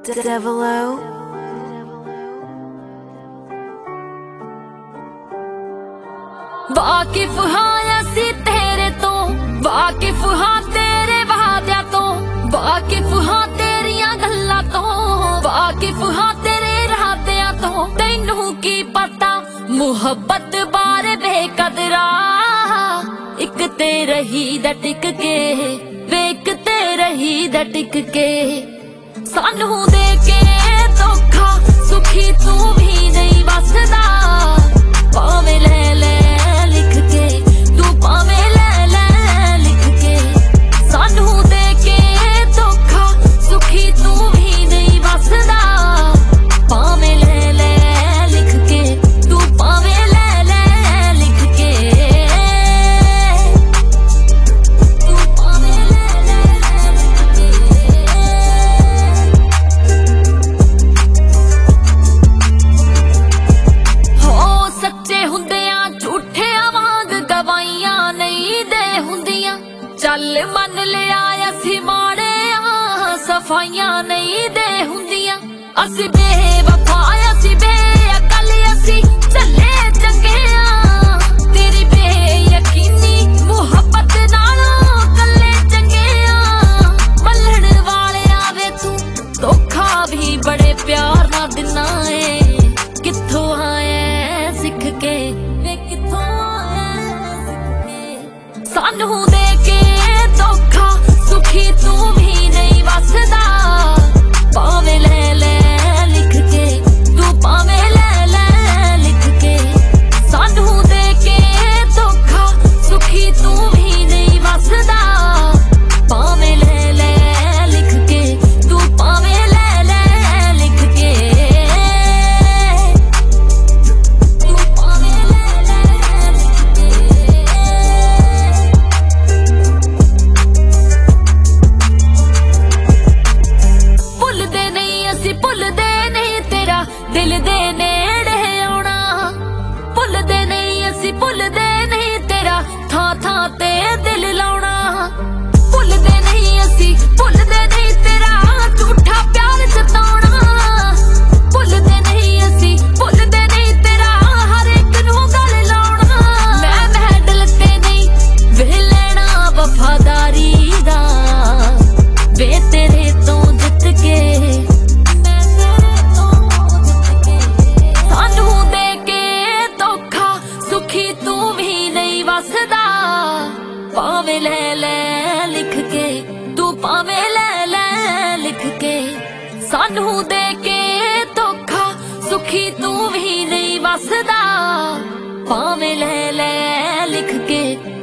Devilo. वाकिफ हाँ असी तेरे तो, वाकिफ हाँ तेरे वादिया तो, वाकिफ हाँ तेरिया गल्लां तो, वाकिफ हाँ तेरे इरादियां तो। तैनू की पता मुहब्बत बारे बेकदरा, इक ते रही दा टिक के, वेक ते रही दा टिक के। सानू दे के धोखा सुखी तू भी नहीं बसदा, पावे ले ले लिख के, तू पावे ले ले लिख के। सानू दे के धोखा सुखी तू भी नहीं बसदा, पावे ले ले लिख के, तू पावे ले ले लिख के, तू पावे ले ले लिख के। हो सच्चे हुंदियां झूठियां वांग गवाइयां नहीं दे हुंदियां, चल मन लिया असी माड़े सफाइयां नहीं दे हुंदियां। असी बेवफा असी बेअकल असी चले चंगे आ, तेरी बेयकीनी मुहब्बत नालों कल्ले चंगे आ। मल्लण वाले आवे तू धोखा भी बड़े प्यार ना दिना है, कित्थों आया सिख के, वे कित्थों आया सिख के। सानू दे के धोखा सुखी तू भी नहीं बसदा, पावे ले ले लिख के, तू पावे ले ले लिख के। सानू दे के धोखा सुखी तू भी नहीं बसदा, पावे ले ले लिख के, तू पावे ले ले लिख के, तू पावे ले ले लिख के। भुलदे नहीं असी भुलदे नहीं तेरा दिल दे नेड़े आउणा, भुलदे नहीं असी भुलदे नहीं तेरा थां थां ते दिल लाउणा। भुलदे नहीं असी भुलदे नहीं तेरा झूठा प्यार जताउणा, भुलदे नहीं असी भुलदे नहीं तेरा हर एक नूं गल लाउणा। मैं मैडल ते नहीं वे लेना वफादारी दा, वे तेरे तो जित के, मैं तेरे तो जित के। सानू दे के धोखा सुखी तू भी नहीं बसदा, पावे ले ले लिख के, तू पावे ले ले लिख के। सानू दे के धोखा सुखी तू भी नहीं बसदा, पावे ले ले लिख के।